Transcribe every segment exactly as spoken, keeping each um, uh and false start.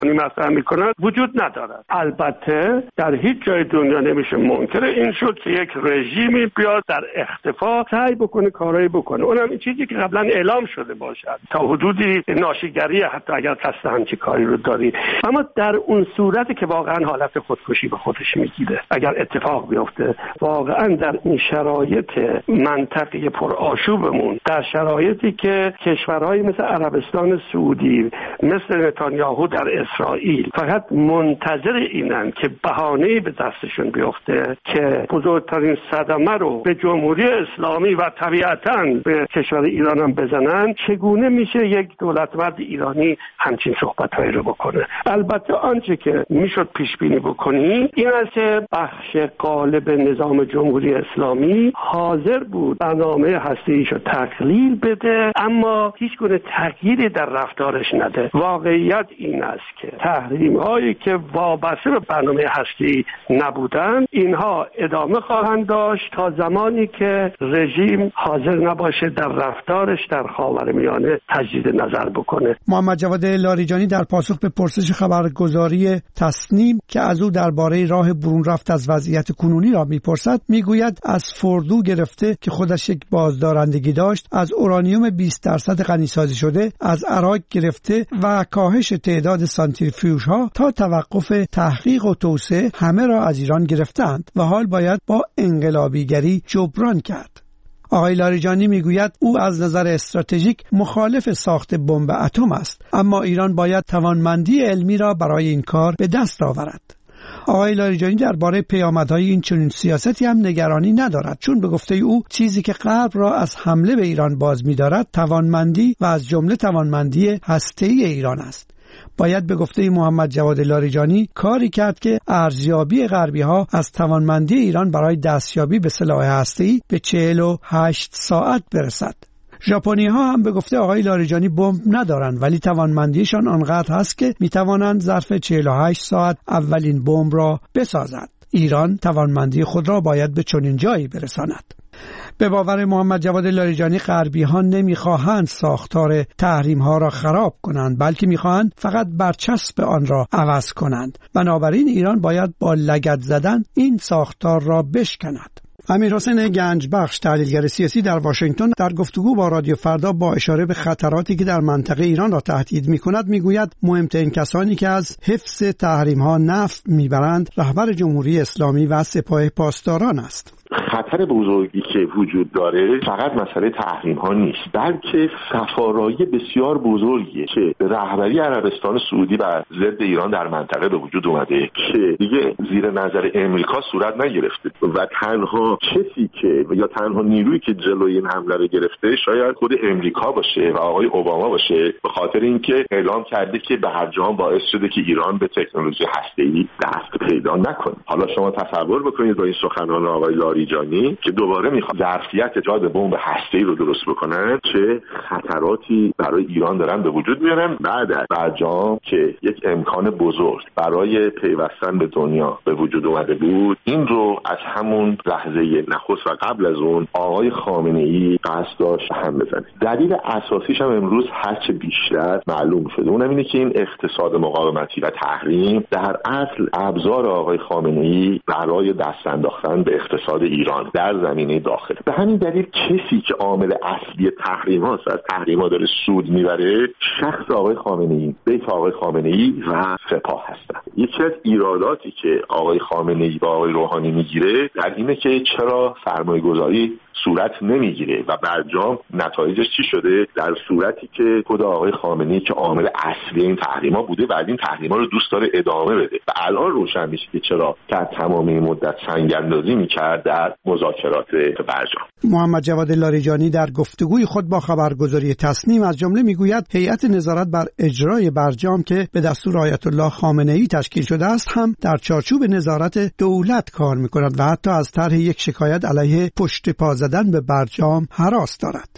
مطرح میکنند وجود ندارد. البته در هیچ جای دنیا نمیشه منکر این شد که یک رژیمی بیاد در اختفا سعی بکنه کارایی بکنه، اونم این چیزی که قبلا اعلام شده باشد تا حدودی ناشیگری، حتی اگر قصد همچین کاری رو داری. اما در اون صورتی که واقعا حالت خودکشی به خودش میگیره، اگر اتفاق بیفته واقعا در این شرایط منطقه پرآشوبمون، در شرایطی که کشورهای مثل عربستان سعودی، مثل نتانیاهو در اسرائیل فقط منتظر اینن که بهانه‌ای به دستشون بیفته که بزرگترین صدمه رو به جمهوری اسلامی و طبیعتاً به کشور ایران هم بزنن، چگونه میشه یک دولتمرد ایرانی همچین صحبت‌هایی رو بکنه؟ البته آنچه که میشد پیش بینی بکنی این است که بخش غالب نظام جمهوری اسلامی حاضر بود برنامه هسته‌ایشو تقلیل بده، اما هیچ گونه تغییری در رفتارش نده. واقعیت این است که تحریم‌هایی که وابسته به برنامه هسته‌ای نبودن، اینها ادامه خواهند داشت تا زمانی که رژیم حاضر نباشه در رفتارش در خاورمیانه تجدید نظر بکنه. محمد جواد لاریجانی در پاسخ به پرسش خبرگزاری تصنیم که از او درباره راه برون رفت از وضعیت کنونی را میپرسد، میگوید از فردو گرفته که خودش یک بازدارندگی داشت، از اورانیوم بیست درصد غنیسازی شده، از عراق گرفته و کاهش تعداد سانتریفیوژها تا توقف تحقیق و توسعه همه را از ایران گرفتند و حال باید با انقلابیگری جبران کرد. آقای لاریجانی میگوید او از نظر استراتژیک مخالف ساخت بمب اتم است، اما ایران باید توانمندی علمی را برای این کار به دست آورد. آقای لاریجانی درباره پیامدهای این چنین سیاستی هم نگرانی ندارد، چون به گفته او چیزی که غرب را از حمله به ایران باز می‌دارد توانمندی و از جمله توانمندی هسته‌ای ایران است. باید به گفته محمد جواد لاریجانی کاری کرد که ارزیابی غربی‌ها از توانمندی ایران برای دستیابی به سلاح هسته‌ای به چهل و هشت ساعت برسد. ژاپنی‌ها هم به گفته آقای لاریجانی بمب ندارند، ولی توانمندیشان آنقدر هست که می‌توانند ظرف چهل و هشت ساعت اولین بمب را بسازند. ایران توانمندی خود را باید به چنین جایی برساند. به باور محمد جواد لاریجانی غربی‌ها نمی‌خواهند ساختار تحریم‌ها را خراب کنند، بلکه می‌خواهند فقط برچسب آن را عوض کنند. بنابراین ایران باید با لگد زدن این ساختار را بشکند. امیرحسین گنجبخش، تحلیلگر سیاسی در واشنگتن، در گفتگو با رادیو فردا با اشاره به خطراتی که در منطقه ایران را تهدید می‌کند میگوید مهمترین کسانی که از حفظ تحریم‌ها نفع میبرند رهبر جمهوری اسلامی و سپاه پاسداران است. خطر بزرگی که وجود داره فقط مسئله تحریم ها نیست، بلکه سفارایی بسیار بزرگیه که به رهبری عربستان سعودی بر ضد ایران در منطقه به وجود اومده که دیگه زیر نظر امریکا صورت نگرفته و تنها کسی که یا تنها نیرویی که جلوی این حمله رو گرفته شاید خود امریکا باشه و آقای اوباما باشه، به خاطر اینکه اعلام کرده که به هر جهان باعث شده که ایران به تکنولوژی هسته‌ای دست پیدا نکنه. حالا شما تصور بکنید با این سخنان آقای لاریجانی که دوباره میخواد ظرفیت ایجاد بمب هسته‌ای رو درست بکنن، چه خطراتی برای ایران دارن به وجود میارن بعد از برجام که یک امکان بزرگ برای پیوستن به دنیا به وجود اومده بود. این رو از همون لحظه نخست و قبل از اون آقای خامنه‌ای قصد داشت هم بزنه. دلیل اساسیش هم امروز هرچه بیشتر معلوم شده، اونم اینه که این اقتصاد مقاومتی و تحریم در اصل ابزار آقای خامنه‌ای برای دست انداختن به اقتصاد ایران در زمینه داخل. به همین دلیل کسی که عامل اصلی تحریم هاست، از تحریم ها داره سود میبره، شخص آقای خامنه‌ای، بیت آقای خامنه‌ای و سپاه هستن. یکی از ایراداتی که آقای خامنه‌ای با آقای روحانی میگیره در اینه که چرا سرمایه گذاری صورت نمیگیره و برجام نتایجش چی شده؟ در صورتی که خود آقای خامنه‌ای که عامل اصلی این تحریما بوده و این تحریما رو دوست داره ادامه بده و الان روشن میشه که چرا در تمام این مدت سنگ اندازی میکرد در مذاکرات برجام. محمد جواد لاریجانی در گفتگوی خود با خبرگزاری تصنیم از جمله میگوید هیئت نظارت بر اجرای برجام که به دستور آیت الله خامنه‌ای تشکیل شده است هم در چارچوب نظارت دولت کار میکند و حتی از طرح یک شکایت علیه پشت پا زدن به برجام هراس دارد.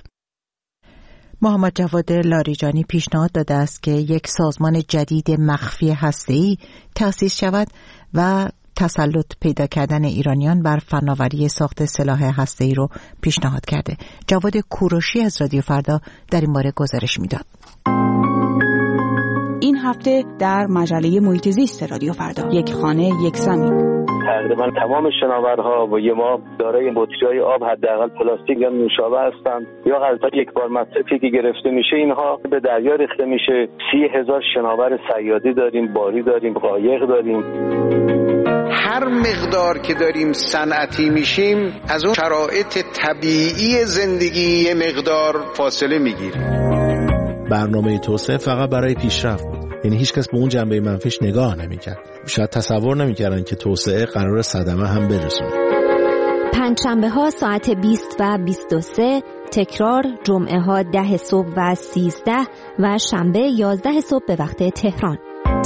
محمد جواد لاریجانی پیشنهاد داده است که یک سازمان جدید مخفی هسته‌ای تأسیس شود و تسلط پیدا کردن ایرانیان بر فناوری ساخت سلاح هسته‌ای رو پیشنهاد کرده. جواد کوروشی از رادیو فردا در این باره گزارش میداد. این هفته در مجله محیط زیست رادیو فردا. یک خانه یک زمین. تقریبا تمام شناورها و یه ما دارای بطری‌های آب حداقل پلاستیک یا نوشابه هستند یا غلطا یک بار مصرفی که گرفته میشه اینها به دریا ریخته میشه. سی هزار شناور صیادی داریم، باری داریم، قایق داریم. هر مقدار که داریم صنعتی میشیم از اون شرایط طبیعی زندگی یه مقدار فاصله میگیریم. برنامه توسعه فقط برای پیشرفت بود، یعنی هیچ کس به اون جنبه منفیش نگاه نمیکرد. شاید تصور نمیکردن که توسعه قرار صدمه هم برسونه. پنجشنبه ها ساعت بیست و بیست و سه، تکرار جمعه ها ده صبح و سیزده و شنبه یازده صبح به وقت تهران.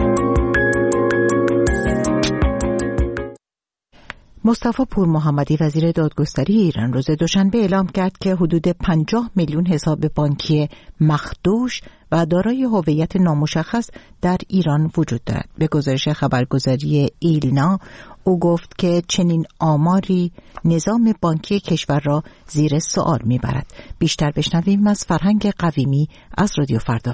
مصطفی پور محمدی وزیر دادگستری ایران روز دوشنبه اعلام کرد که حدود پنجاه میلیون حساب بانکی مخدوش و دارای هویت نامشخص در ایران وجود دارد. به گزارش خبرگزاری ایلنا او گفت که چنین آماری نظام بانکی کشور را زیر سوال میبرد. بیشتر بشنویم از فرهنگ قویمی از رادیو فردا.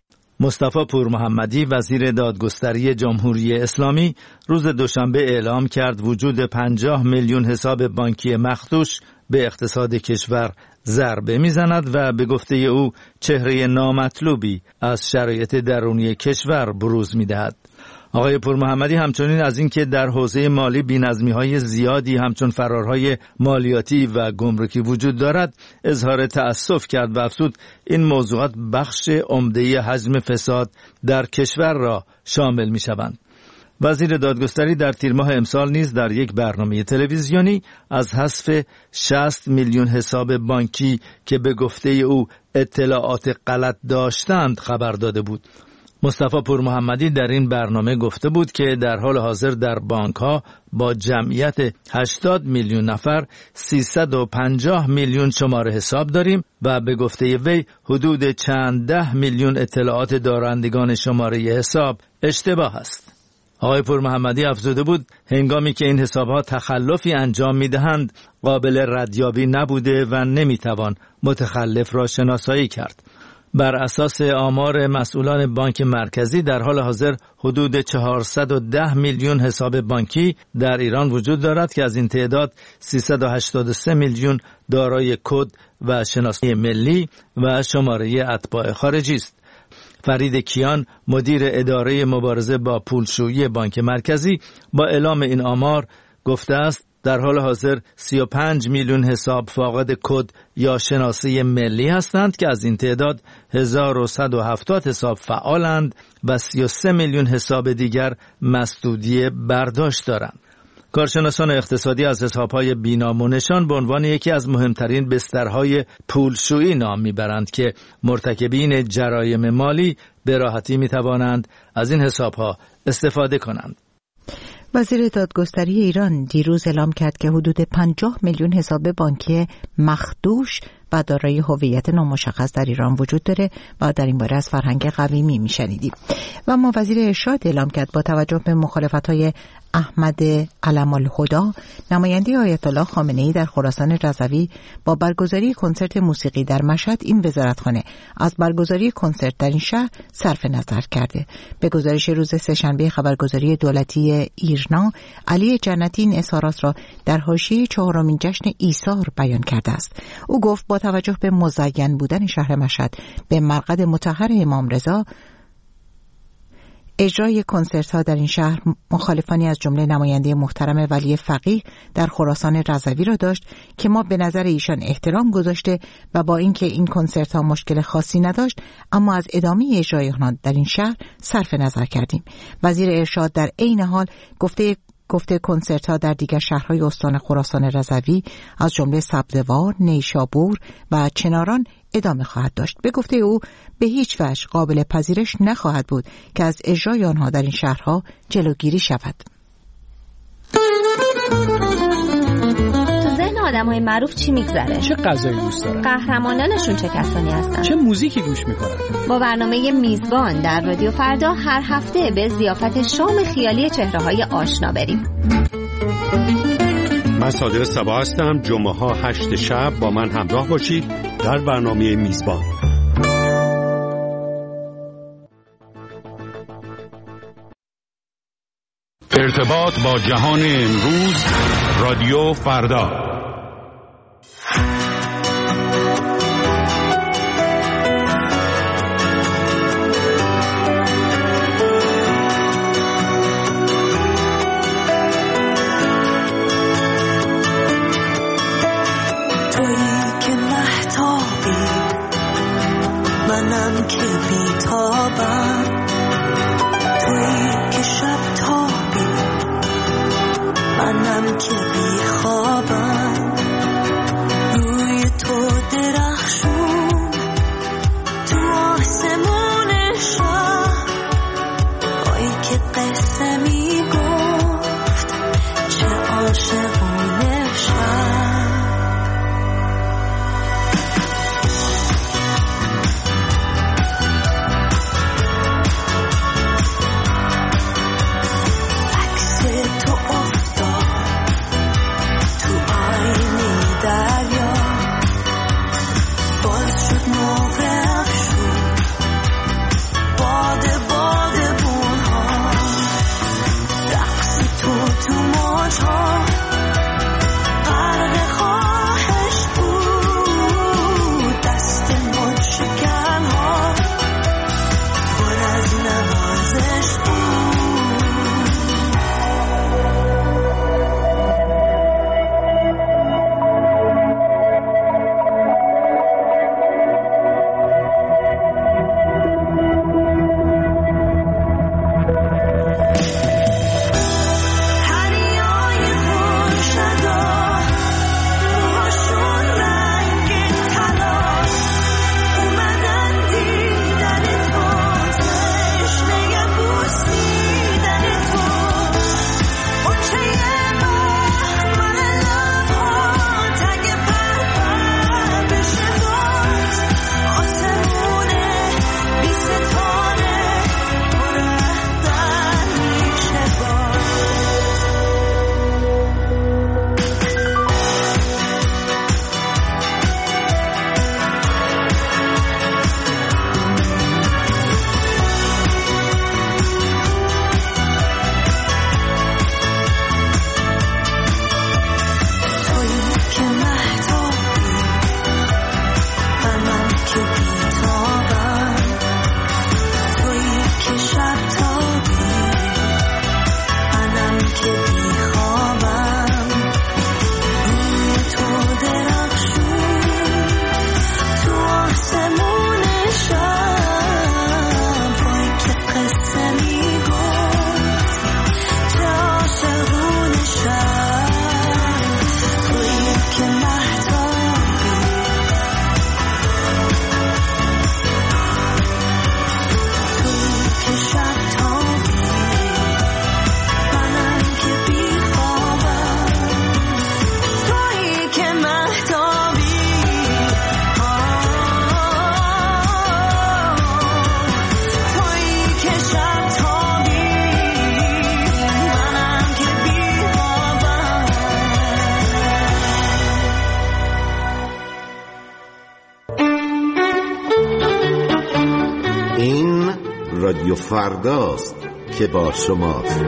مصطفی پور محمدی وزیر دادگستری جمهوری اسلامی روز دوشنبه اعلام کرد وجود پنجاه میلیون حساب بانکی مخدوش به اقتصاد کشور ضربه میزند و به گفته او چهره نامطلوبی از شرایط درونی کشور بروز میدهد. آقای پور محمدی همچنین از اینکه در حوزه مالی بی‌نظمی‌های زیادی همچون فرارهای مالیاتی و گمرکی وجود دارد اظهار تأسف کرد و افزود این موضوعات بخش عمده حجم فساد در کشور را شامل می‌شوند. وزیر دادگستری در تیر ماه امسال نیز در یک برنامه تلویزیونی از حذف شصت میلیون حساب بانکی که به گفته او اطلاعات غلط داشتند خبر داده بود. مصطفی پور محمدی در این برنامه گفته بود که در حال حاضر در بانک‌ها با جمعیت هشتاد میلیون نفر سیصد و پنجاه میلیون شماره حساب داریم و به گفته وی حدود چند ده میلیون اطلاعات دارندگان شماره حساب اشتباه است. آقای پور محمدی افزوده بود هنگامی که این حساب‌ها تخلفی انجام می‌دهند قابل ردیابی نبوده و نمی‌توان متخلف را شناسایی کرد. بر اساس آمار مسئولان بانک مرکزی در حال حاضر حدود چهارصد و ده میلیون حساب بانکی در ایران وجود دارد که از این تعداد سیصد و هشتاد و سه میلیون دارای کد و شناسایی ملی و شماره اتباع خارجی است. فرید کیان مدیر اداره مبارزه با پولشویی بانک مرکزی با اعلام این آمار گفته است در حال حاضر سی و پنج میلیون حساب فاقد کد یا شناسه ملی هستند که از این تعداد هزار و صد و هفتاد حساب فعالند و سی و سه میلیون حساب دیگر مسدودی برداشت دارند. کارشناسان اقتصادی از حساب‌های بی‌نام به عنوان یکی از مهمترین بسترهای پولشویی نام می‌برند که مرتکبین جرایم مالی به راحتی می‌توانند از این حساب‌ها استفاده کنند. وزیر دادگستری ایران دیروز اعلام کرد که حدود پنجاه میلیون حساب بانکی مخدوش و دارای هویت نامشخص در ایران وجود داره و در این باره از فرهنگ قویمی میشنیدیم. و ما وزیر ارشاد اعلام کرد با توجه به مخالفت‌های احمد علم الهدا نماینده آیت الله خامنه‌ای در خراسان رضوی با برگزاری کنسرت موسیقی در مشهد این وزارتخانه از برگزاری کنسرت در این شهر صرف نظر کرده. به گزارش روز سه‌شنبه خبرگزاری دولتی ایرنا علی جنتی این اظهارات را در حاشیه چهارمین جشن ایثار بیان کرده است. او گفت با توجه به مزین بودن شهر مشهد به مرقد مطهر امام رضا اجرای کنسرت ها در این شهر مخالفانی از جمله نماینده محترم ولی فقیه در خراسان رضوی را داشت که ما به نظر ایشان احترام گذاشته و با اینکه این کنسرت ها مشکل خاصی نداشت اما از ادامه اجرای آنها در این شهر صرف نظر کردیم. وزیر ارشاد در عین حال گفته گفته کنسرت ها در دیگر شهرهای استان خراسان رضوی از جمله سبزوار، نیشابور و چناران ادامه خواهد داشت. به گفته او به هیچ وجه قابل پذیرش نخواهد بود که از اجرای آنها در این شهرها جلوگیری شود. آدم‌های معروف چی میگذره؟ چه غذایی دوست دارن؟ قهرمانانشون چه کسانی هستن؟ چه موزیکی گوش میکنن؟ با برنامه میزبان در رادیو فردا هر هفته به ضیافت شام خیالی چهره‌های آشنا بریم. من صادق صبا هستم. جمعه ها هشت شب با من همراه باشید در برنامه میزبان. ارتباط با جهان امروز، رادیو فردا. منم که بیتابم، تویی که شب تابی، منم که بیخوابم. روی تو درخشون تو آسمون شب، آی که قصه میگفت چه عاشقونه شب. رادیو فرداست که با شماست.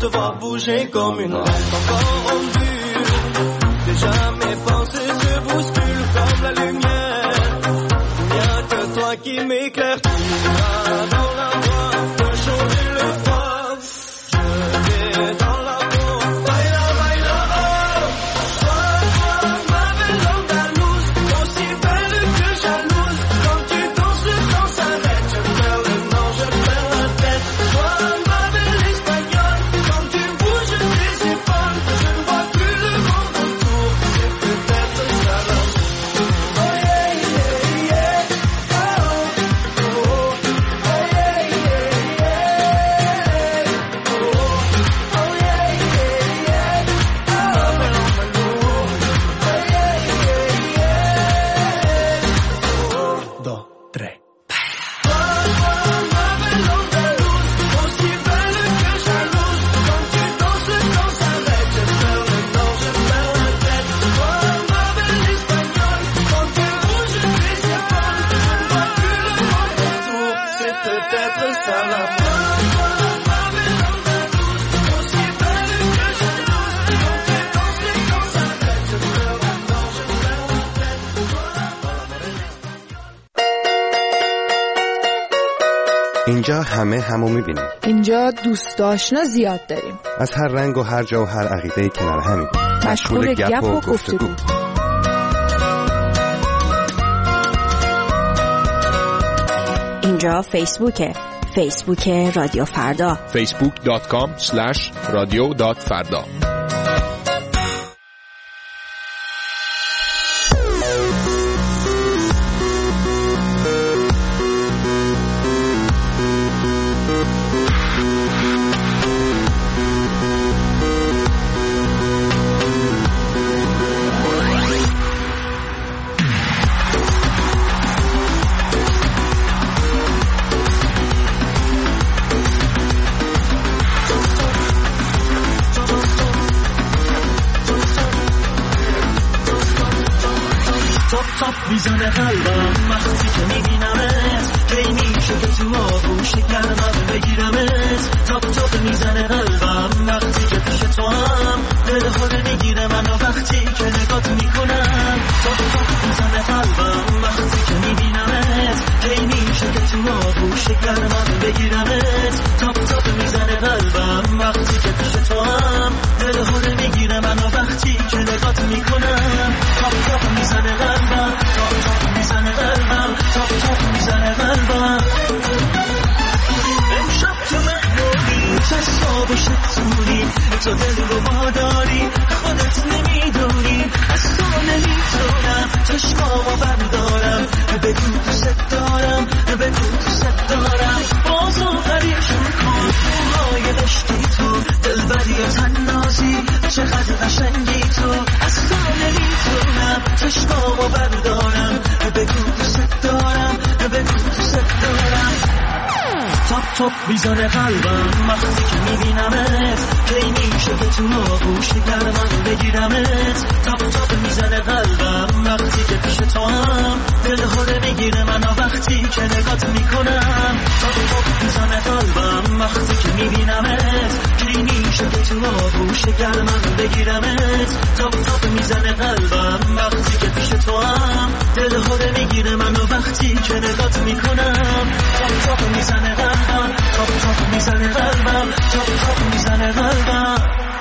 te voir bouger comme une reine encore en vue. Déjà mes pensées se bousculent comme la lumière. Il n'y a que toi qui m'éclaire. Tu vas dans la voie de changer le froid. Je vais dans la peau. Baila, baila, oh. Toi, toi, ma belle andalouse, aussi belle que jalouse. Quand tu danses, le temps s'arrête. Je perds le nord, je perds la tête. Toi, ma belle espagnole, quand tu bouges tes épaules, je ne vois plus le monde autour. C'est peut-être ça l'amour. Oh yeah, yeah, yeah. Oh, oh, oh, yeah, yeah, yeah. Oh, oh, yeah, yeah, yeah. Oh, belle andalouse. Oh, yeah, yeah, yeah. Oh, dos, tres. Toi, toi, ma belle andalouse, aussi belle que jalouse. Quand tu danses, le temps s'arrête. Je perds le nord, je perds la tête. Toi, ma belle espagnole, quand tu bouges tes épaules, je ne vois plus le monde autour. C'est peut-être ça la fin. Toi, ma belle andalouse, aussi belle que jalouse. Quand tu danses, le temps s'arrête. Je perds le nord, je perds la tête. اینجا همه همو میبینیم. اینجا دوست آشنا زیاد داریم. از هر رنگ و هر جا و هر عقیده کنار همیم. مشغول گپ و گفتگو. اینجا فیسبوکه. فیسبوک رادیو فردا. فیسبوک دات کام اسلش رادیو دات فردا. میزنه قلبم وقتی که میبینمت، کی میشه که تو آغوش گرمم بگیرمت. تاپ تاپ میزنه قلبم وقتی که پیش تو هم، دل خود میگیره منو وقتی که نگات میکنم. تاپ تاپ میزنه قلبم وقتی که میبینمت، کی میشه که تو آغوش گرمم بگیرمت. تاپ تاپ میزنه قلبم وقتی که پیش تو هم، دل خود میگیره منو وقتی که نگات میکنم. تاپ تاپ میزنه قلبم، تاپ تاپ میزنه قلبم، تاپ تاپ میزنه قلبم. امشب تو مهمونی چشمابو شتونی، تو دل رو باداری خودت نمیدونی. از تو نمیتونم چشمامو بردارم، بگو دوست دارم، بگو دوست دارم. بازو غریبشون کن موهای دشتی تو، دلبری و تنازی چقدر قشنگی تو. از تو نمیتونم چشمامو بردارم، بگو دوست دارم، بگو دوست دارم. تاپ تاپ میزنه قلبم وقتی که میبینمت، کی میشه که تو آغوش گرمم بگیرمت. تاپ تاپ میزنه قلبم وقتی که پیش تو هم، دل خوره میگیره منو وقتی که نگات میکنم. تاپ تاپ میزنه قلبم وقتی که میبینمت، کی میشه که تو آغوش گرمم بگیرمت. تاپ تاپ میزنه قلبم وقتی که پیش تو هم، دل خوره میگیره منو وقتی که نگات میکنم. تاپ تاپ میزنه قلبم، تاپ تاپ میزنه قلبم، تاپ تاپ میزنه قلبم.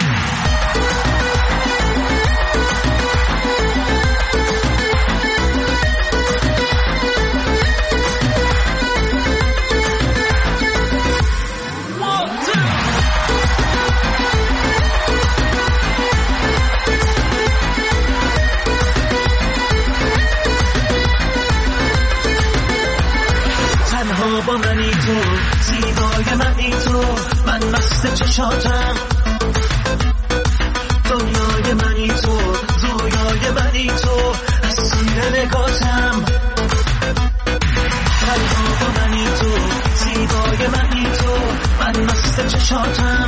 با منی تو، زیبای منی تو، من مست چشاتم. دنیای منی تو، رویای منی تو، اسیر نگاتم. تنها با منی تو، زیبای منی تو، من مست چشاتم.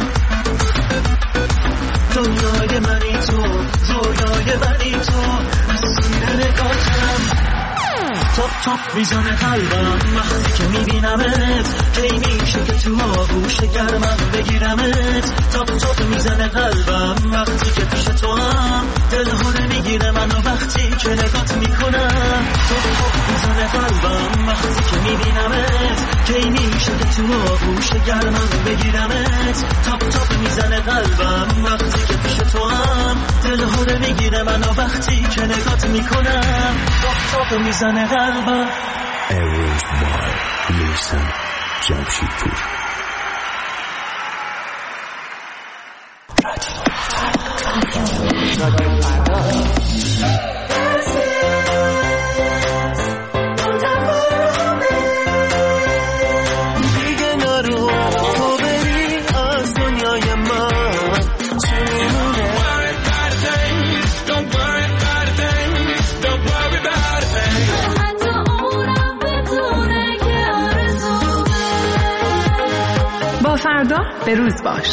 دنیای منی تو، رویای منی تو، اسیر نگاتم. تاپ تاپ میزنه قلبم وقتی که میبینمت، کی میشه که تو آغوش گرمم بگیرمت. تاپ تاپ میزنه قلبم وقتی که پیش تو هم، دلها نمیگیره منو وقتی که نگات میکنم. تاپ تاپ میزنه قلبم وقتی که میبینمت، کی میشه که تو آغوش گرمم بگیرمت. تاپ تاپ میزنه قلبم وقتی که پیش تو هم، دلها نمیگیره منو وقتی که نگات میکنم. تاپ تاپ میزنه قلبم. امروز بار میرسم جمشیدپور. دیگه نرو تو بری از دنیای من، چونه با فردا به روز باش.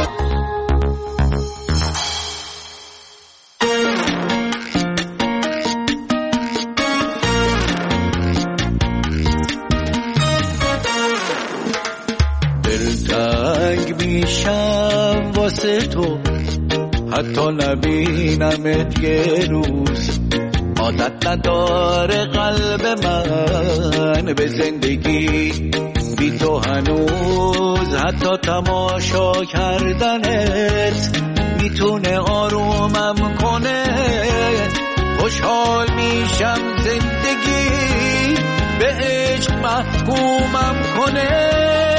دلتنگ میشم واسه تو، حتی نبینمت یه روز. عادت نداره قلب من به زندگی بی تو هنوز، حتی تماشا کردنت میتونه آرومم کنه. خوشحال میشم زندگی به عشق محکومم کنه.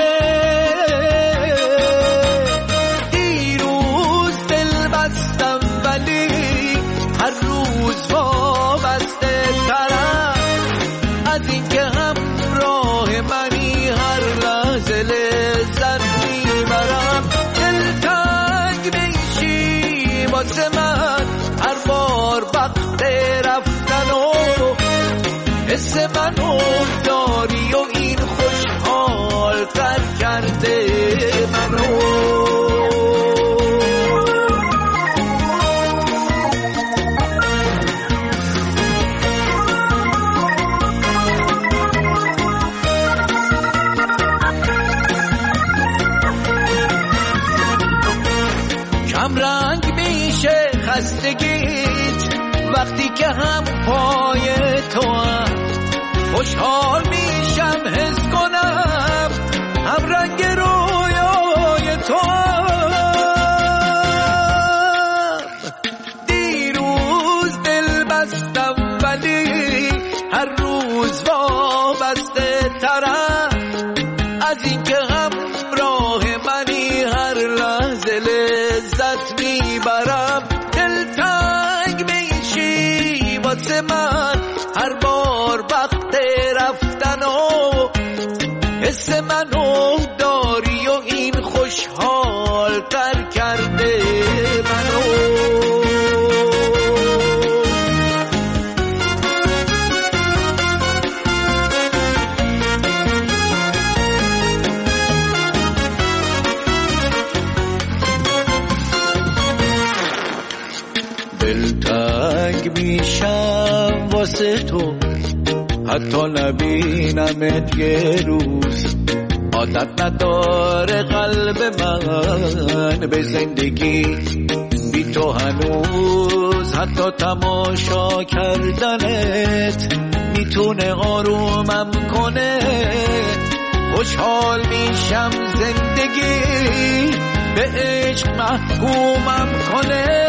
دیروز دل بستم ولی هر روز وابسته ترم از این که همراه منی، هر لحظه لذت میبرم. دلتنگ میشی واسه من هر بار وقت رفتن و حس منو داری و این خوشحال تر کرده منو. رنگ میشه خستگیت وقتی که هم پای تو هم. خوشحال میشم حس کنم هم رنگ رویای تو هم. دیروز دل بستم ولی هر روز وابسته ترم از این که همراه منی، هر لحظه لذت میبرم. دلتنگ میشی واسه من هر بار وقت رفتن و حس منو داری و این خوشحال تر کرده منو. دلتنگ میشم واسه تو، حتی نبینمت یه روز. عادت نداره قلب من به زندگی بی تو هنوز، حتی تماشا کردنت میتونه آرومم کنه. خوشحال میشم زندگی به عشق محکومم کنه.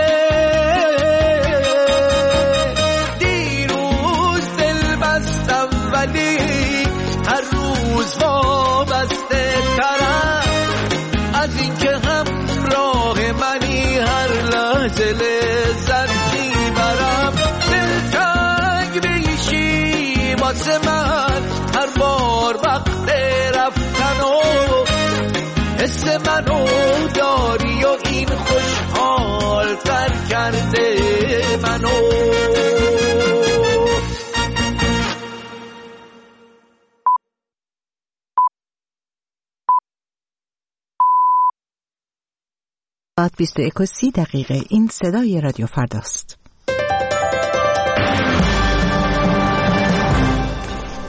ولی هر روز وابسته ترم از این که همراه منی، هر لحظه لذت میبرم. دلتنگ میشی واسه من هر بار وقت رفتن و حس منو داری و این خوشحال تر کرده منو. ساعت بیست و یک و سی دقیقه. این صدای رادیو فرداست.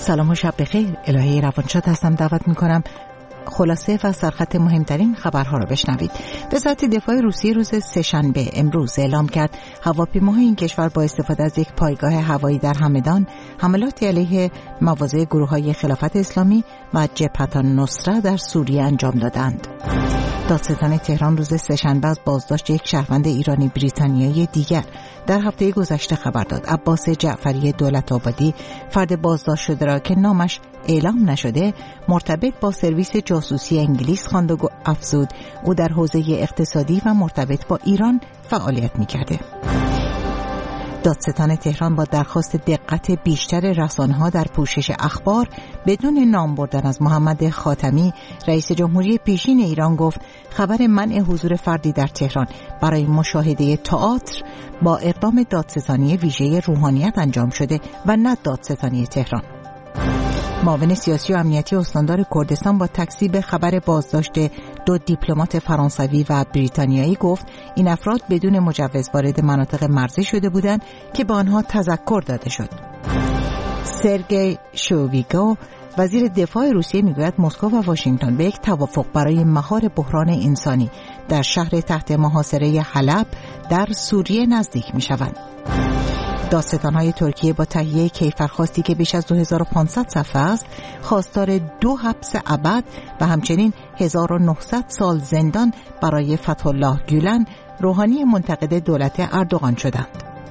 سلام و شب بخیر. الهه روانشاد هستم. دعوت میکنم خلاصه و سرخط مهمترین خبرها را بشنوید. وزارت دفاع روسیه روز سه‌شنبه امروز اعلام کرد هواپیماهای این کشور با استفاده از یک پایگاه هوایی در همدان حملاتی علیه مواضع گروه‌های خلافت اسلامی و جبهة النصره در سوریه انجام دادند. دادستان تهران روز سه‌شنبه از بازداشت یک شهروند ایرانی بریتانیایی دیگر در هفته گذشته خبر داد. عباس جعفری دولت‌آبادی فرد بازداشت شده را که نامش اعلام نشده مرتبط با سرویس جاسوسی انگلیس خواند و افزود او در حوزه اقتصادی و مرتبط با ایران فعالیت می‌کرده. دادستان تهران با درخواست دقت بیشتر رسانه‌ها در پوشش اخبار بدون نام بردن از محمد خاتمی رئیس جمهوری پیشین ایران گفت خبر منع حضور فردی در تهران برای مشاهده تئاتر با اقدام دادستانی ویژه روحانیت انجام شده و نه دادستانی تهران. معاون سیاسی و امنیتی استاندار کردستان با تکذیب خبر بازداشت دو دیپلمات فرانسوی و بریتانیایی گفت این افراد بدون مجوز وارد مناطق مرزی شده بودند که به آنها تذکر داده شد. سرگئی شویگو وزیر دفاع روسیه میگوید مسکو و واشنگتن به یک توافق برای مهار بحران انسانی در شهر تحت محاصره حلب در سوریه نزدیک میشوند. دادستان‌های ترکیه با تهیه کیفرخواستی که بیش از دو هزار و پانصد صفحه است خواستار دو حبس ابد و همچنین هزار و نهصد سال زندان برای فتح‌الله گولن روحانی منتقد دولت اردوغان شدند.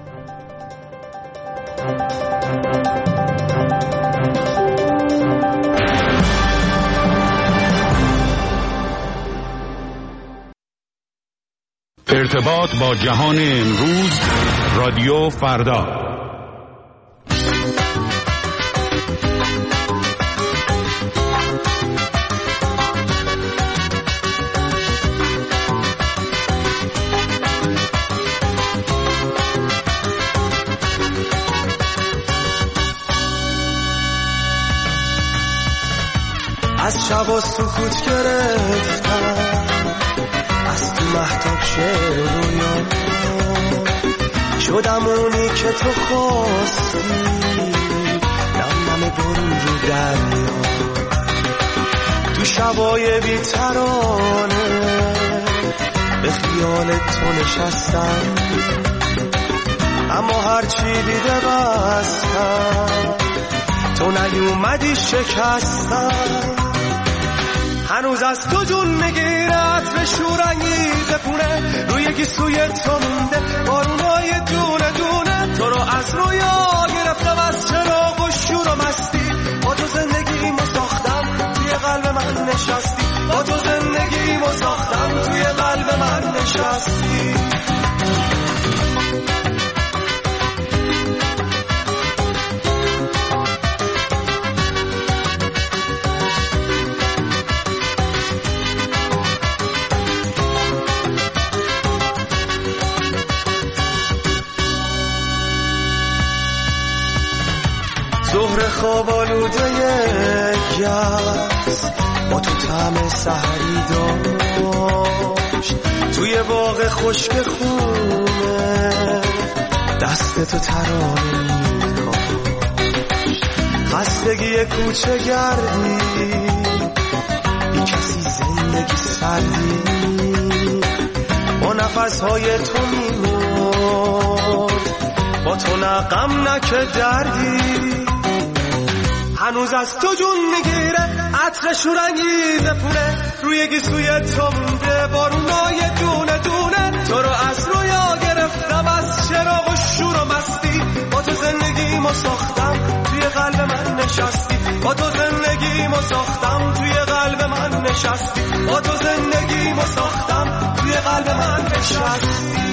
ارتباط با جهان امروز، رادیو فردا. از شب و سکوت گرفتم، از تو مهتاب شعر و رویان شدم اونی که تو خواستی، نم نم برون رو دریا تو شبای بی‌ترانه به خیال تو نشستم، اما هرچی دیده بستم تو نیومدی شکستم. هنوز از تو جون میگیرد به شورانگیز پونه روی گیسوی تو مونده بارونای دونه دونه تو رو از رویا گرفتم از چراغ و شور و مستی با تو زندگیمو ساختم توی قلب من نشستی با تو زندگیمو ساختم توی قلب من نشستی. ظهر خواب آلوده گرس با تو طعم سحری داشت توی باغ خشک خونه دست تو ترانه می‌کاشت. خستگی کوچه گردی بی کسی زندگی سردی با نفسهای تو میمرد با تو نه غم نه که دردی. هنوز از تو جون میگیره عطر شورانگیز پونه روی گیسوی تو مونده بارونای دونه دونه تو رو از رویا گرفتم از چراغ و شور و مستی با تو زندگیمو ساختم توی قلب من نشستی با تو زندگیمو ساختم توی قلب من نشستی با تو زندگیمو ساختم توی قلب من نشستی.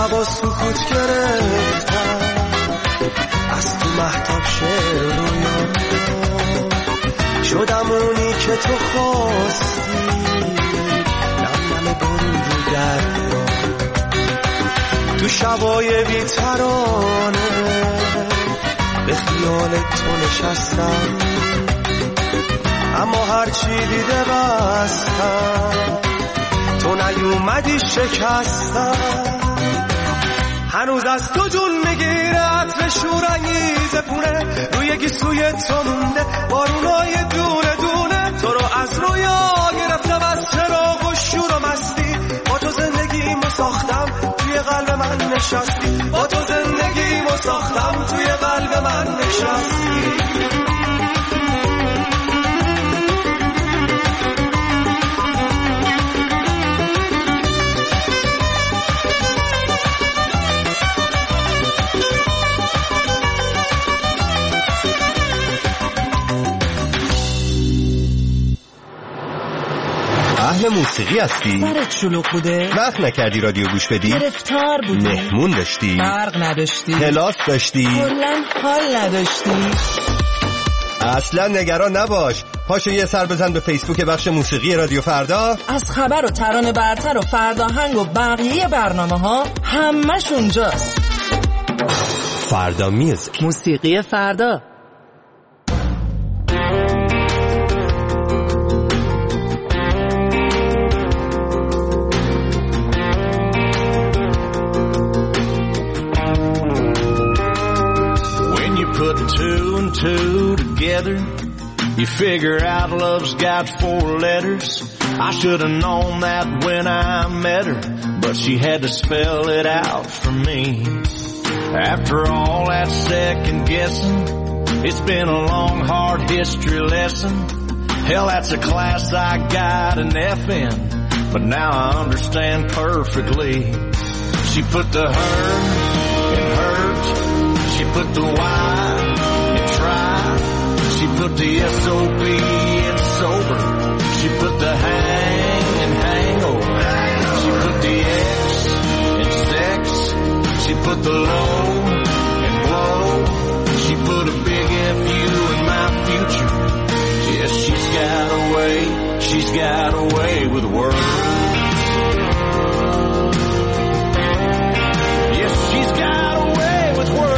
شبا سکوت گرفتم از تو مهتاب شعر رویام شدم اونی که تو خواستی نم نم برون رو دریا تو شبای بی‌ترانه به خیال تو نشستم اما هرچی دیده بستم تو نیومدی شکستم هنوز از تو جون میگیره عطر شورانگیز پونه روی گیسوی تو مونده بارونای دونه دونه تو رو از رویا گرفتم از چراغ و شور و مستی با تو زندگیمو ساختم توی قلب من نشستی با تو زندگیمو ساختم توی قلب من نشستی اهل موسیقی هستی؟ سرت شلوغ بوده؟ وقت نکردی رادیو گوش بدی؟ گرفتار بودی؟ مهمون داشتی؟ برق نداشتی؟ کلاس داشتی؟ کلاً حال نداشتی؟ اصلا نگران نباش، پاشو یه سر بزن به فیسبوک بخش موسیقی رادیو فردا. از خبر و ترانه برتر و فرداهنگ و بقیه برنامه ها همش اونجاست. فردا میوزیک، موسیقی فردا. Put two and two together, you figure out love's got four letters. I should have known that when I met her, but she had to spell it out for me. After all that second guessing, it's been a long hard history lesson. Hell, that's a class I got an F in, but now I understand perfectly. She put the her in hurt, she put the Y in try, she put the S O B in sober, she put the hang in hangover, she put the X in sex, she put the low in blow, she put a big F U in my future. Yes, she's got a way, she's got a way with words. Yes, she's got a way with words.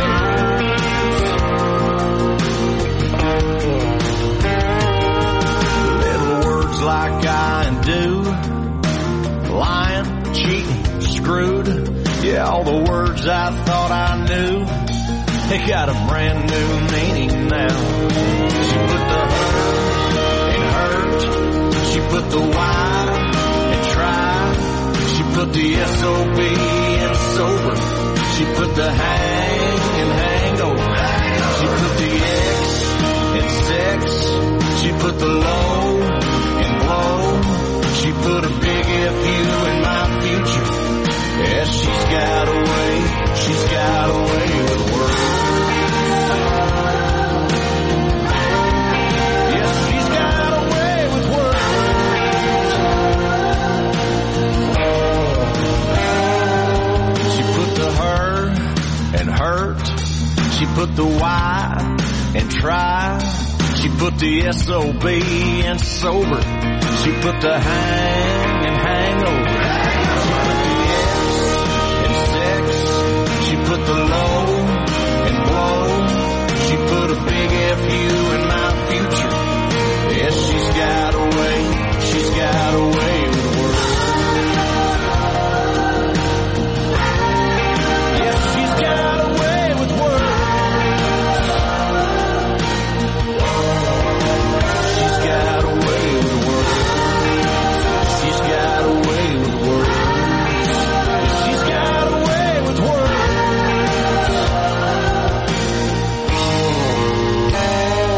Like I and do, lying, cheating, screwed, yeah, all the words I thought I knew, they got a brand new meaning now. She put the her in hurt, she put the Y in try, she put the S O B in sober, she put the hang in hangover, she put the X in sex, she put the low in blow, she put a big F U in my future. Yes, she's got a way, she's got a way with words. Yes, she's got a way with words. She put the her and hurt, she put the Y and try, she put the S O B in sober, she put the hang and hangover, she put the X in sex, she put the low in blow, she put a big F U in my future. Yes, she's got a way, she's got a way with words. Yes, she's got a way with words. She's got a way with words. She's got a way with words. She's got a way with words.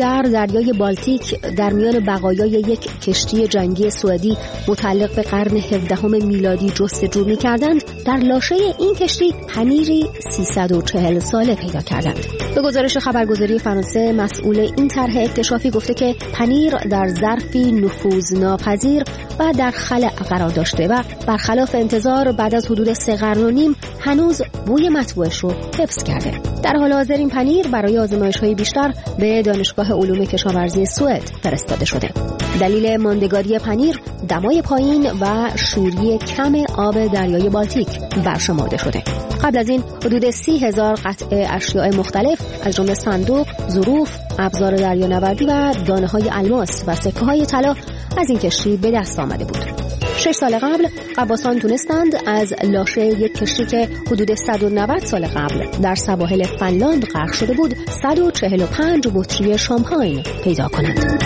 در دریای بالتیک در میان بقایای یک کشتی جنگی سوئدی متعلق به قرن هفدهم میلادی جستجو می‌کردند، در لاشه این کشتی پنیری سیصد و چهل ساله پیدا کردند. به گزارش خبرگزاری فرانسه، مسئول این طرح اکتشافی گفته که پنیر در ظرفی نفوذناپذیر و در خلأ قرار داشته و برخلاف انتظار بعد از حدود سه قرن و نیم هنوز بوی مطبوعش رو حفظ کرده. در حال حاضر این پنیر برای آزمایش‌های بیشتر به دانشگاه علوم کشاورزی سوئد فرستاده شده. دلیل ماندگاری پنیر دمای پایین و شوری کم آب دریای بالتیک برشمرده شده. قبل از این حدود سی هزار قطعه اشیاء مختلف از جمله صندوق، ظروف، ابزار دریانوردی و دانه‌های الماس و سکه‌های طلا از این کشتی به دست آمده بود. شش سال قبل غواصان تونستند از لاشه یک کشتی که حدود صد و نود سال قبل در سواحل فنلاند غرق شده بود صد و چهل و پنج بطری شامپاین پیدا کنند.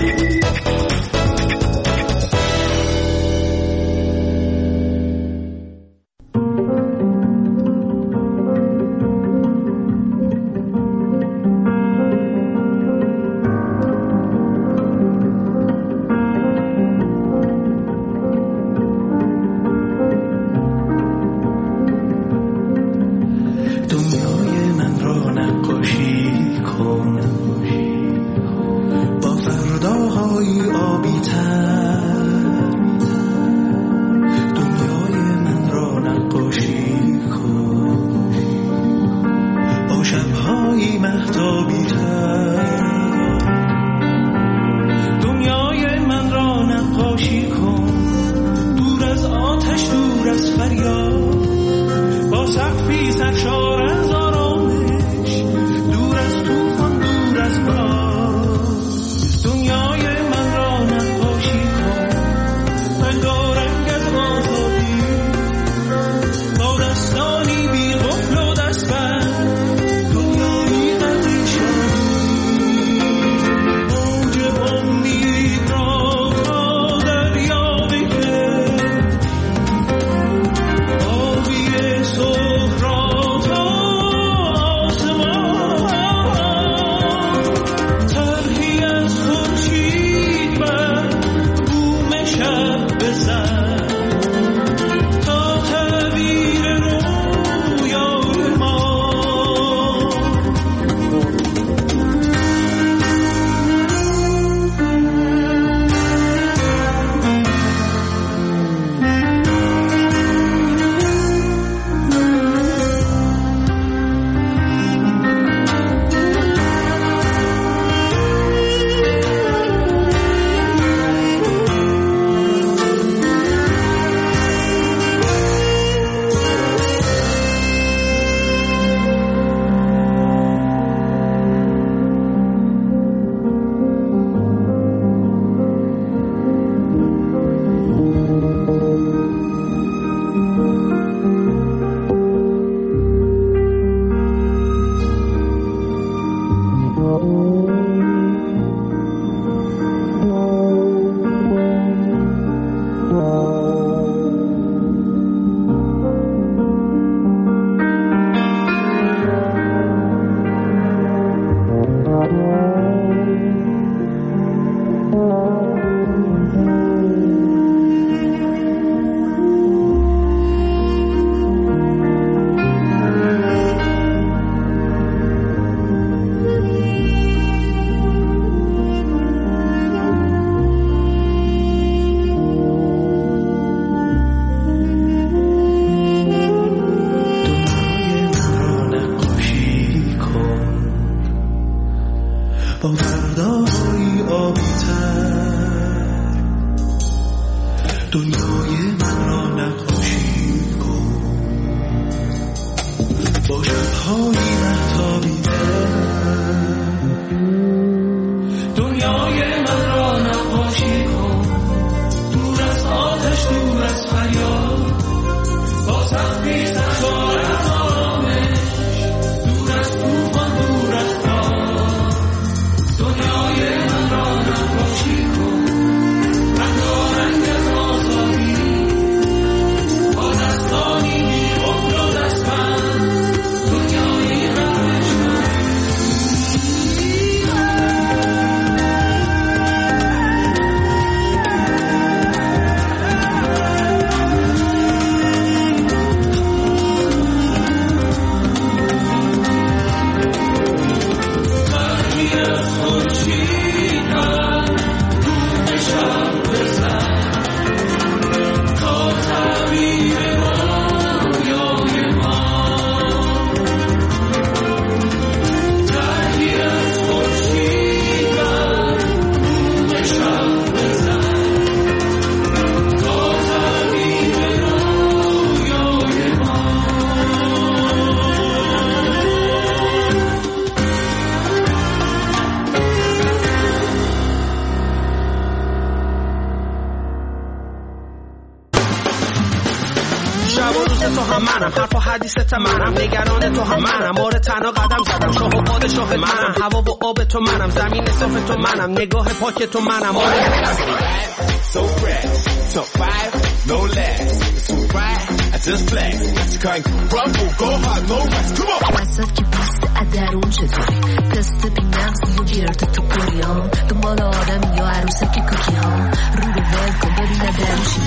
منم، حرف و حدیثت منم، نگران تو هم منم، آره تنها قدم زدم، شاه و پادشاه منم، هوا و آب تو منم، زمین صاف تو منم، نگاه پاک تو منم. آره so fresh, so five, no less, too bright, I just flex, you can't crumble, go hard, no rest, come on. وسط که پست ادرون چطوری تست بی مغزی و گرد تو کلیام دنبال آدم یا عروسک کوکی ها رو رو ول کن ببینه درشی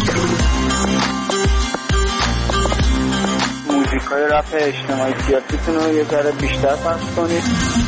موزیکای رپ اجتماعی سیاسیتون رو یه ذره بیشتر پخش کنید.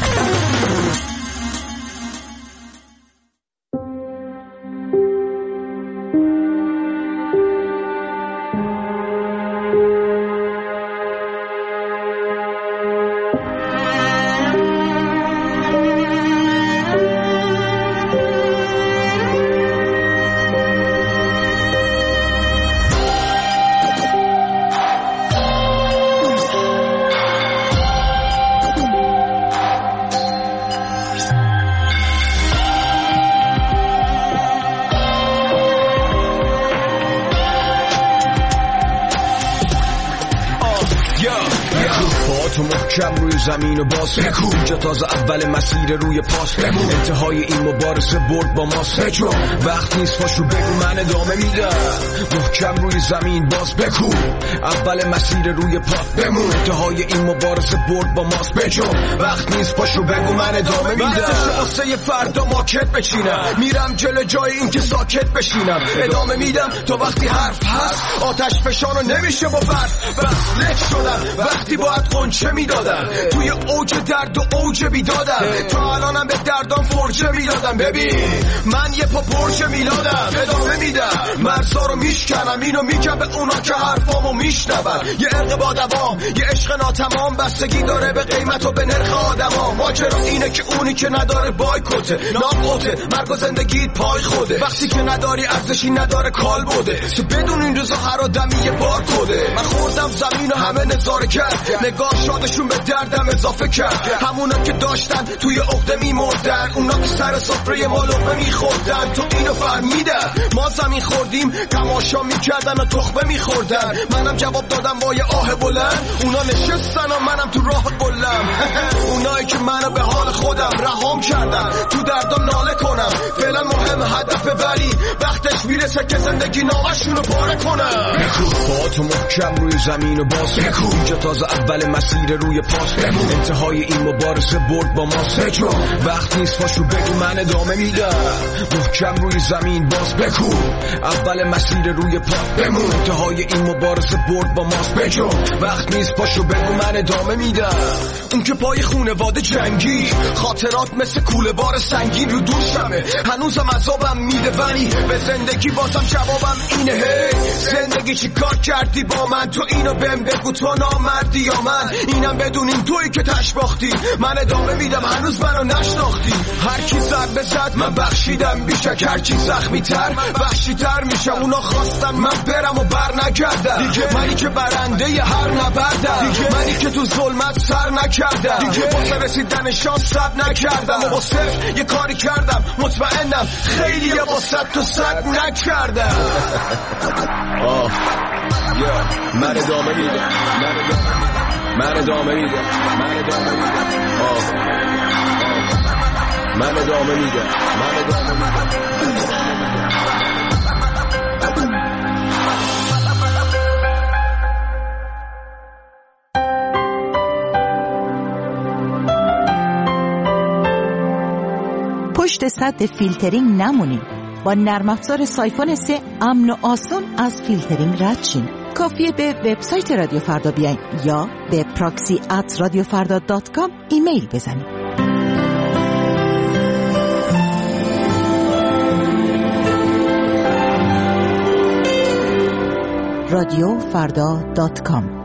محکم روی زمین و باز بکو اینجا تازه اول مسیر روی پاس بمون انتهای این مبارزه برد با ماست بجو وقت نیست پاشو بگو من ادامه میدم محکم روی زمین باز بکو اول مسیر روی پاس بمون انتهای این مبارزه برد با ماست بجو وقت نیست پاشو بگو من ادامه میدم وقتش واسه فردا ماکت بچینم میرم جلو جای این که ساکت بشینم ادامه میدم تا وقتی حرف هست آتش فشانو نمیشه با برف بس لک شدم وقتی باید قنچه میدادم توی اوج درد و اوج بیدادم تا الانم به دردام فرجه میدادم ببین من یه پا پرجه میلادم ادامه میدم مرزا رو میشکنم اینو میگم به اونا که حرفامو میشنون یه عرق با دوام یه عشق ناتمام بستگی داره به قیمت و به نرخ آدما ماجرا اینه که اونی که نداره بایکوته ناقوته مرگ و زندگیت پای خوده وقتی که نداری ارزشی نداره کال بوده تو بدون این روزا هر آدمی یه بار کده من خوردم زمین و همه نظاره کرد نگاه شادشون به دردم اضافه کرد همونا که داشتن توی عقده میمردن اونا که سر سفره ما لقمه میخوردن تو اینو فهمیدن ما زمین خوردیم تماشا میکردن و تخمه میخوردن منم جواب دادم با یه آه بلند اونا نشستن و منم تو راه قلم اونایی که منو به حال خودم رهام کردن تو دردم ناله کنم فعلا مهم هدفه ولی وقتش میرسه که زندگی نامشونو پاره کنم بکو با تو محکم روی زمین و باز بکو اینجا تازه اول مسیر روی پاس بمون انتهای این مبارزه برد با ما سجو وقت نیست پاشو بگو من ادامه میدم محکم روی زمین باز بکو اول مسیر روی پاس بمون انتهای این مبارزه برد با ما سجو وقت نیست پاشو بگو من ادامه میدم اون که پای خونواده جنگی خاطرات مثل کوله بار سنگین رو دوشمه هنوزم عذابم میده ولی به زندگی بازم جوابم اینه هی زندگی چی کار کردی با من تو اینو بهم بگو تو نامردی یا من اینم بدونین تویی که تش باختی من ادامه میدم هنوز منو نشناختی هر کی زد به زد من بخشیدم بیشک هر چی زخمی تر وحشی تر میشه اونا خواستن من برم و بر نگردم دیگه منی که برنده ی هر نبردم دیگه منی که تو ظلمت سر نکردم دیگه واسه رسیدن شانس صبر نکردم و با صرف یه کاری کردم مطمئنم خیلی یه واسه تو صد نکردم آه من ادامه میدم من ادامه میدم من ادامه میدم من ادامه میدم آه من ادامه میدم من ادامه میدم پشت سد فیلترینگ نمونید. با نرم افزار سایفون سه امن و آسان از فیلترینگ رد شین. کافیه به وبسایت رادیو فردا بیاین یا به پراکسی ات رادیو فردا دات کام ایمیل بزنید. رادیو فردا دات کام.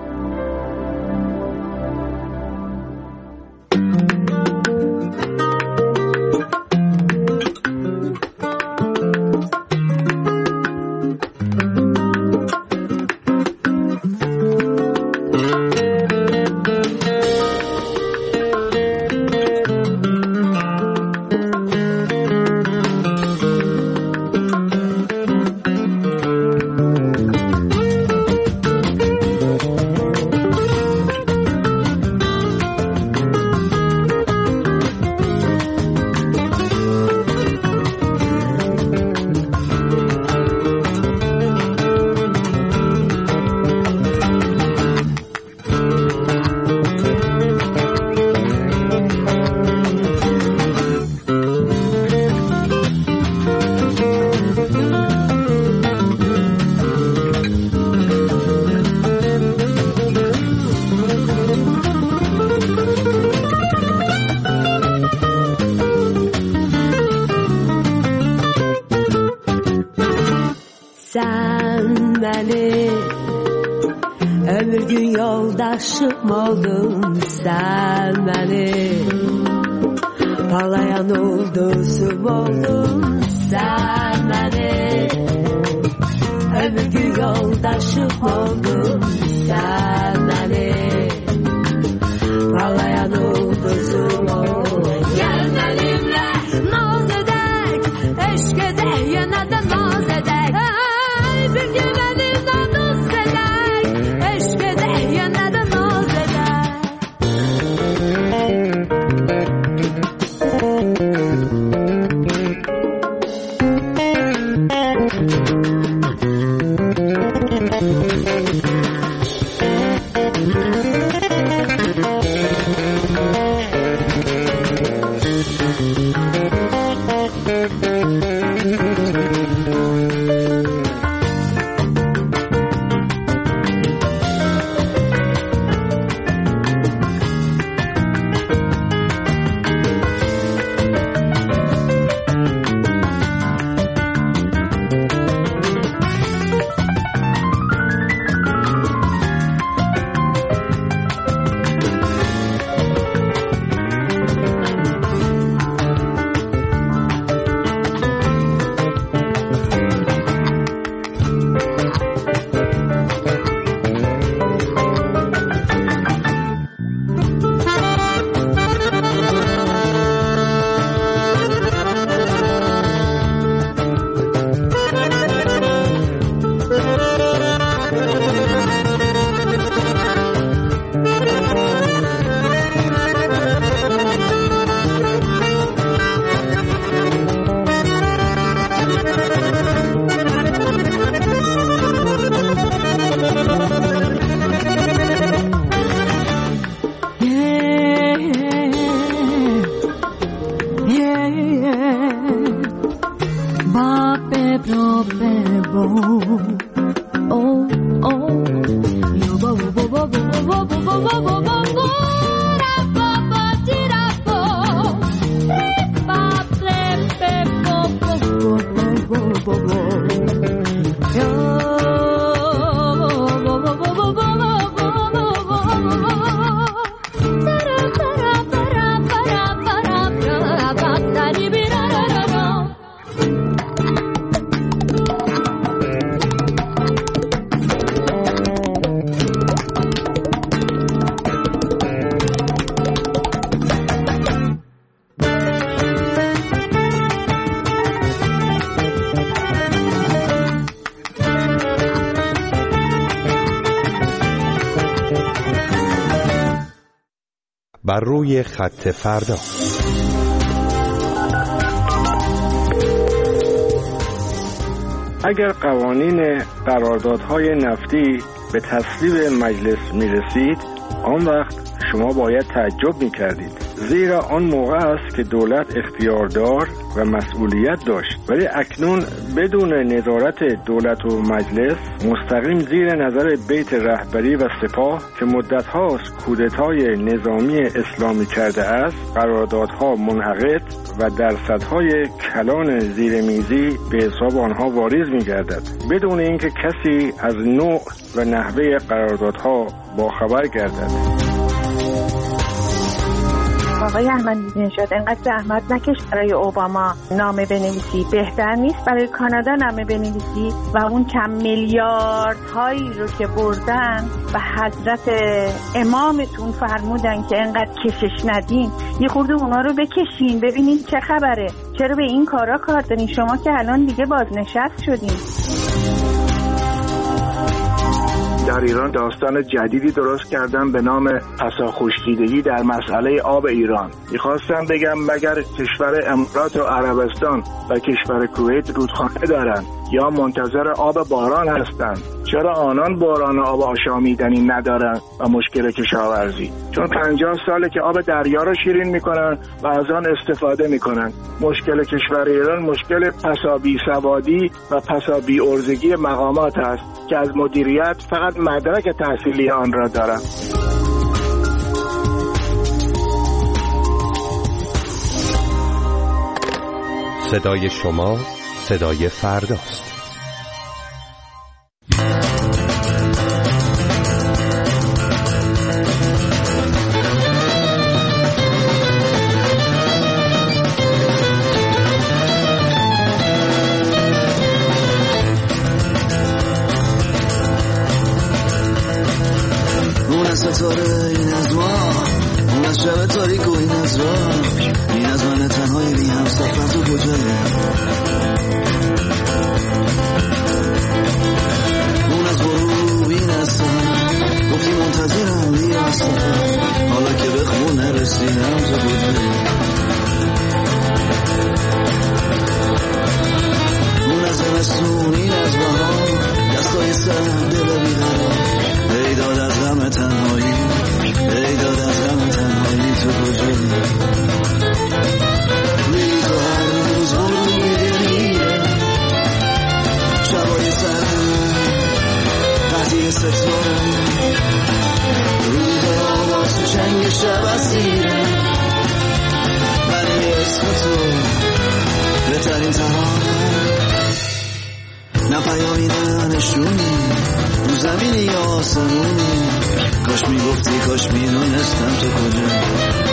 sen beni. Ömür gün yoldaşım oldun sen beni. Parlayan ulduzum oldun sen beni. Ömür gün yoldaşım oldun sen beni. Parlayan ulduzum oldun. Gel benimle naz edek, eşk edek, yeniden naz edek. Hey, bir gün benimle naz edek, eşk edek, yeniden naz edek. بر روی خط فردا. اگر قوانین قراردادهای نفتی به تصویب مجلس میرسید، آن وقت شما باید تعجب میکردید، زیرا آن موقع است که دولت اختیاردار و مسئولیت داشت. ولی اکنون بدون نظارت دولت و مجلس، مستقیم زیر نظر بیت رهبری و سپاه که مدت هاست کودتای نظامی اسلامی کرده است، قراردادها منعقد و درصدهای کلان زیرمیزی به حساب آنها واریز می‌گردد، بدون اینکه کسی از نوع و نحوه قراردادها باخبر گردد. آقای احمدی نژاد، انقدر زحمت نکش برای اوباما نامه بنویسی. بهتر نیست برای کانادا نامه بنویسی و اون کم میلیارد هایی رو که بردن و حضرت امامتون فرمودن که انقدر کشش ندین، یه خورده اونا رو بکشین ببینین چه خبره. چرا به این کارا کار دارین؟ شما که الان دیگه بازنشست شدین. در ایران داستان جدیدی درست کردن به نام پساخوشیدگی در مسئله آب ایران. میخواستم بگم مگر کشور امارات و عربستان و کشور کویت رودخانه دارن یا منتظر آب باران هستند؟ چرا آنان باران آب آشامیدنی ندارن و مشکل کشاورزی؟ چون پنجاه ساله که آب دریا رو شیرین میکنن و از آن استفاده میکنن. مشکل کشور ایران مشکل پسا بی سوادی و پسا بی ارزگی مقامات است که از مدیریت فقط مدرک تحصیلی آن را دارند. صدای شما صدای فرداست. از راه، این از من تنهای بی هم سفر تو کجایی؟ اون از غروب این از سفر، گفتی منتظرم بیا سفر، حالا که به خونه رسیدم تو کجایی؟ اون از زمستون این از بهار، دستای سر دل بیقرار، ای داد از غم تنهایی، ای داد از غم تنهایی تو کجایی؟ روی تو هر روز غروب میره، شبای سرم قضیه ستاره، روز آواز تو چنگ شب اسیره، من یه اسم تو بهترین ترانه، نه پیامی نه نشونی، رو زمینی یا آسمونی، کاش میگفتی کاش میدونستم تو کجایی؟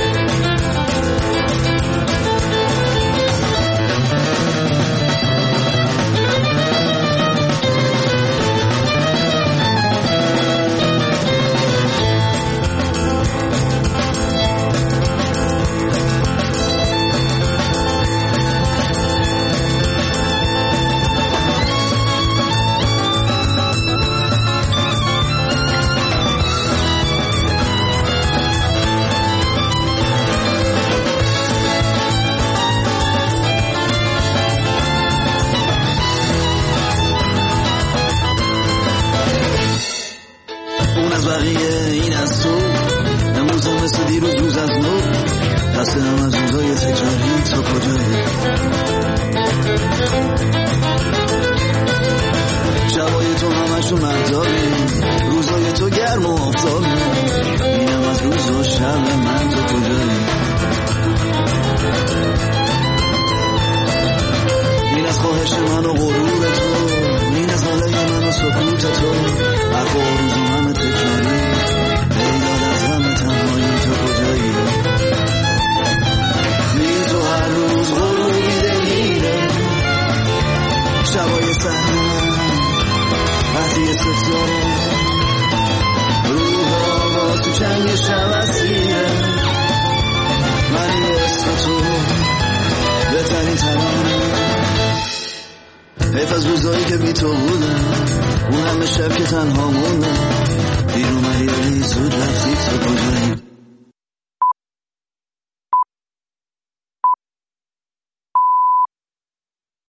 حیف از روزایی که بی تو بودم، اون همه شب که تنها موندم، دیر اومدی ولی زود رفتی تو کجایی؟